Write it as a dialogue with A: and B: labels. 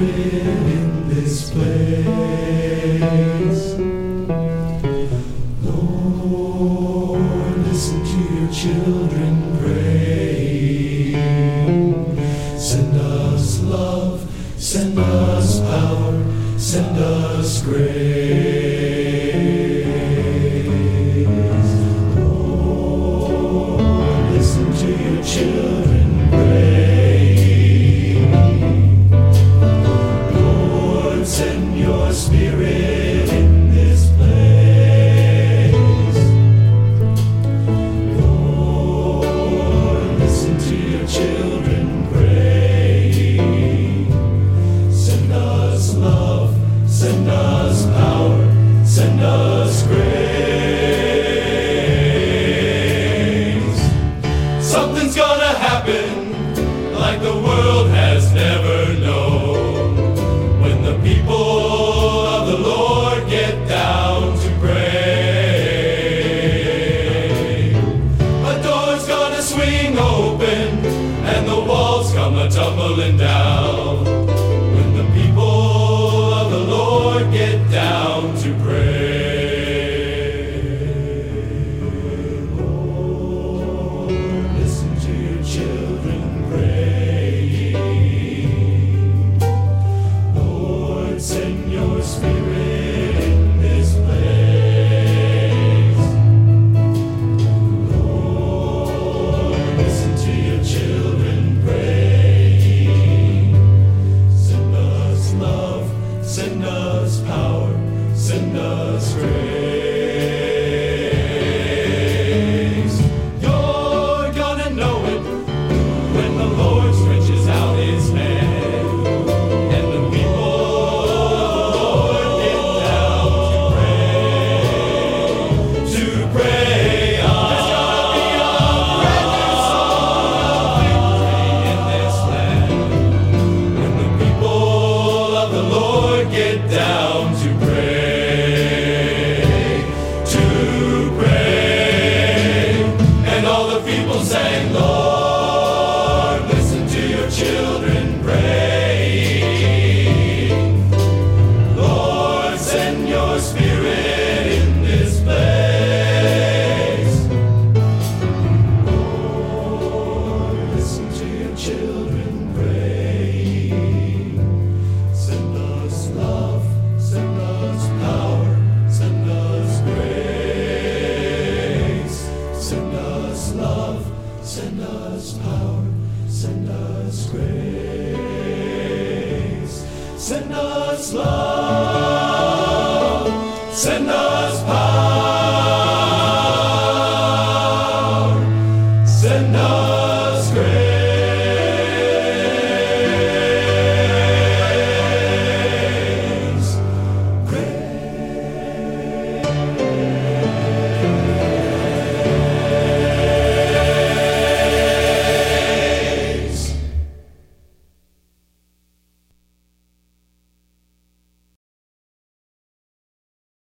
A: in this place. Lord, listen to your children pray. Send us love, send us power, send us grace. Lord, listen to your children pray. Lord, send your spirit in this place. Lord, listen to your children pray. Send us love, send us power, send us grace. Something's gonna happen like the world has never known when the people of the Lord get down to pray. A door's gonna swing open and the walls come a-tumbling down when the people of the Lord get down to pray. Lord, listen to your children pray. Lord, send your spirit in this place. Lord, listen to your children pray. Send us love, send us power, send us grace. You're gonna know it when the Lord stretches out his hand and the people of the Lord get down to pray. There's gonna be a brand new song of victory in this land when the people of the Lord get down to pray, to pray. And all the people sang, Lord, listen to your children pray. Lord, send your spirit in this place. Lord, listen to your children pray. Send us love, send us power, send us grace. Send us love, send us power, send us grace. Send us love, send us power, send us